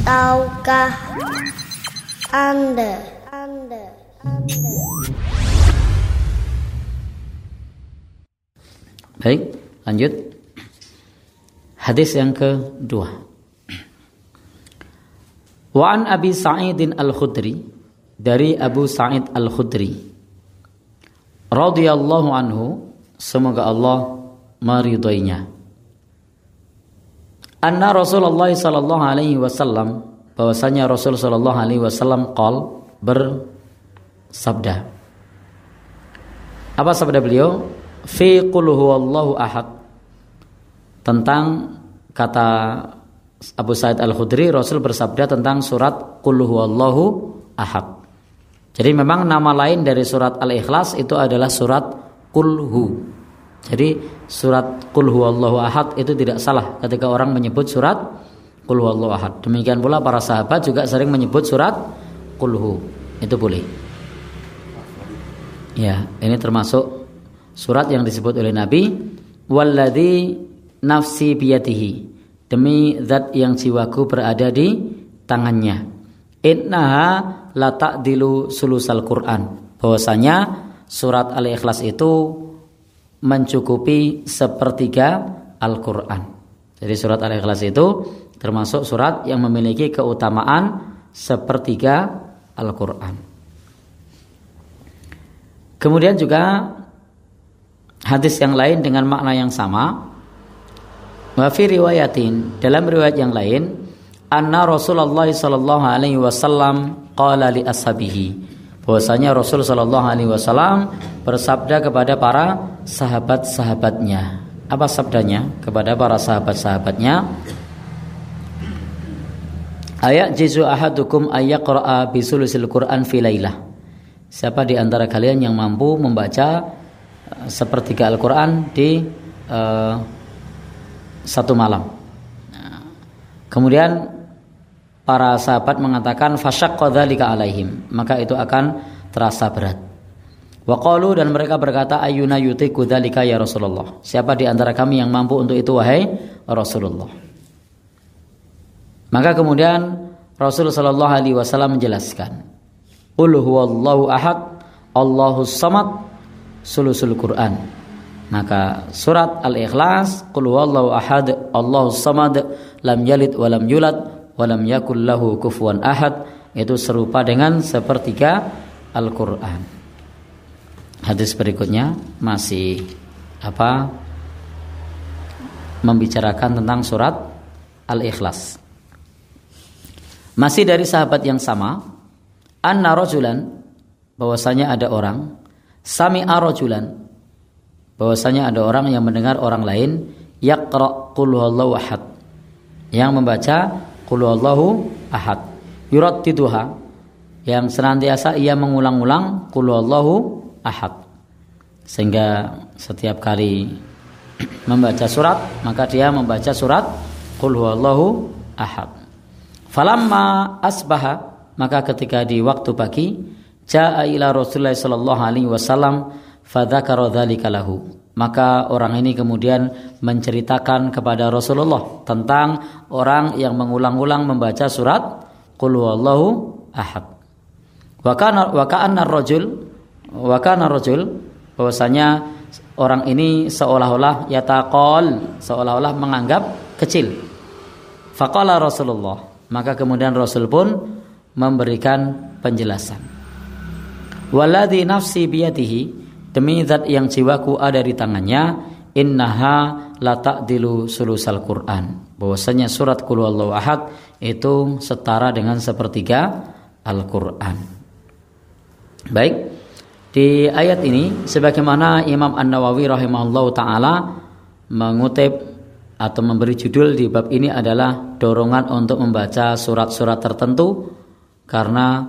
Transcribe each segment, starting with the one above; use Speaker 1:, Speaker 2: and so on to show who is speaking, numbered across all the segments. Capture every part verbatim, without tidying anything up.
Speaker 1: Tahukah Anda? Anda, Anda.
Speaker 2: Baik, lanjut. Hadis yang kedua. Wa an Abi Sa'idin Al-Khudri, dari Abu Sa'id Al-Khudri radhiyallahu anhu, semoga Allah meridhoinya. Anna Rasulullah sallallahu alaihi wasallam, bahwasanya Rasul sallallahu alaihi wasallam qol, bersabda. Apa sabda beliau? Fi qul huwallahu ahad. Tentang kata Abu Sa'id Al-Khudri, Rasul bersabda tentang surat Qul huwallahu ahad. Jadi memang nama lain dari surat Al-Ikhlas itu adalah surat Qul hu. Jadi surat Qul huwallahu ahad itu tidak salah ketika orang menyebut surat Qul huwallahu ahad. Demikian pula para sahabat juga sering menyebut surat Qul hu. Itu boleh. Ya, ini termasuk surat yang disebut oleh Nabi, walladzi nafsi biyadihi, demi zat yang jiwaku berada di tangannya, innaha la ta'dilu sulusal Quran, bahwasanya surat Al-Ikhlas itu mencukupi sepertiga Al-Quran. Jadi surat Al-Ikhlas itu termasuk surat yang memiliki keutamaan sepertiga Al-Quran. Kemudian juga hadis yang lain dengan makna yang sama. Wa fi riwayatin, dalam riwayat yang lain, anna Rasulullah sallallahu alaihi wasallam qala li ashabihi, bahwasanya Rasul sallallahu alaihi wasallam bersabda kepada para sahabat-sahabatnya. Apa sabdanya kepada para sahabat-sahabatnya? Ayat jizu ahadukum ayyaqra'a bisulusil Qur'an fi lailah. Siapa di antara kalian yang mampu membaca sepertiga Al-Quran di uh, satu malam. Nah, kemudian para sahabat mengatakan fasyaqqa dzalika alaihim, maka itu akan terasa berat. Wa qalu, dan mereka berkata ayyuna yutiqu dzalika ya Rasulullah, siapa di antara kami yang mampu untuk itu wahai Rasulullah. Maka kemudian Rasul sallallahu alaihi wasallam menjelaskan, qul huwallahu ahad Allahus samad sulusul Quran. Maka surat Al-Ikhlas, Qul huwallahu ahad Allahus samad lam yalid wa lam yulad wa lam yakul lahu kufuwan ahad, itu serupa dengan sepertiga Al-Quran. Hadis berikutnya masih apa? Membicarakan tentang surat Al-Ikhlas. Masih dari sahabat yang sama, anna rajulan, bahwasanya ada orang, sami'a rajulan, bahwasanya ada orang yang mendengar orang lain, yaqra qul huwallahu ahad, yang membaca qul huwallahu ahad, yurattiduha, yang senantiasa ia mengulang-ulang qul huwallahu ahad, sehingga setiap kali membaca surat maka dia membaca surat qul huwallahu ahad. Falamma asbaha, maka ketika di waktu pagi, jaa ila Rasulullah sallallahu alaihi wasallam fadzakara dzalika lahu, maka orang ini kemudian menceritakan kepada Rasulullah tentang orang yang mengulang-ulang membaca surat Qul huwallahu ahad. Wa kana wa kana ar-rajul wa kana ar-rajul, bahwasanya orang ini seolah-olah yataqal, seolah-olah menganggap kecil. Faqala Rasulullah, maka kemudian Rasul pun memberikan penjelasan. Walladzi nafsi biyadihi, demi zat yang jiwaku ada di tangannya, innaha la ta'dilu sulusal Quran, bahwasanya surat Qul huwallahu ahad itu setara dengan sepertiga Al-Quran. Baik, di ayat ini sebagaimana Imam An-Nawawi rahimahullahu taala mengutip atau memberi judul di bab ini adalah dorongan untuk membaca surat-surat tertentu karena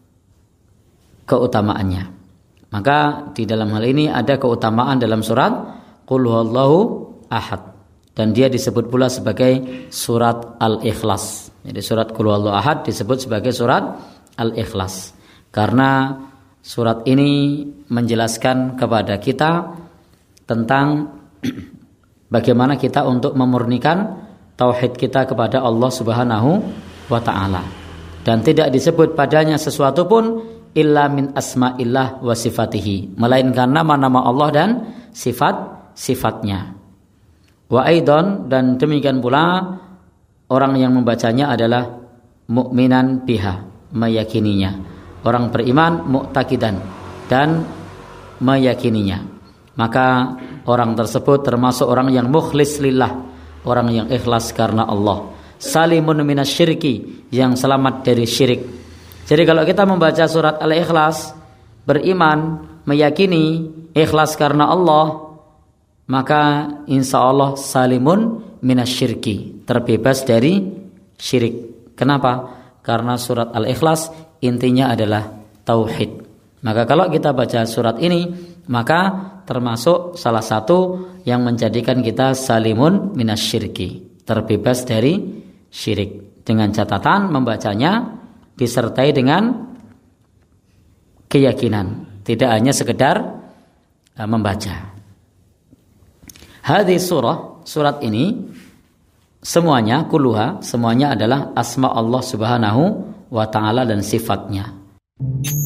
Speaker 2: keutamaannya. Maka di dalam hal ini ada keutamaan dalam surat Qul huwallahu ahad, dan dia disebut pula sebagai surat Al-Ikhlas. Jadi surat Qul huwallahu ahad disebut sebagai surat Al-Ikhlas karena surat ini menjelaskan kepada kita tentang bagaimana kita untuk memurnikan tauhid kita kepada Allah Subhanahu wa ta'ala. Dan tidak disebut padanya sesuatu pun illa min asma'illah wa sifatihi, melainkan nama-nama Allah dan sifat-sifatnya. Wa aidon, dan demikian pula orang yang membacanya adalah mu'minan biha, meyakininya. Orang beriman mu'taqidan, dan meyakininya. Maka orang tersebut termasuk orang yang mukhlis lillah, orang yang ikhlas karena Allah. Salimun minasyirki, yang selamat dari syirik. Jadi kalau kita membaca surat Al-Ikhlas, beriman, meyakini, ikhlas karena Allah, maka insya Allah salimun minasyirki, terbebas dari syirik. Kenapa? Karena surat Al-Ikhlas intinya adalah tauhid. Maka kalau kita baca surat ini, maka termasuk salah satu yang menjadikan kita salimun minasyirki, terbebas dari syirik. Dengan catatan membacanya disertai dengan keyakinan, tidak hanya sekedar uh, membaca. Hadis surah, surat ini semuanya kulluha, semuanya adalah asma Allah Subhanahu wa ta'ala dan sifatnya.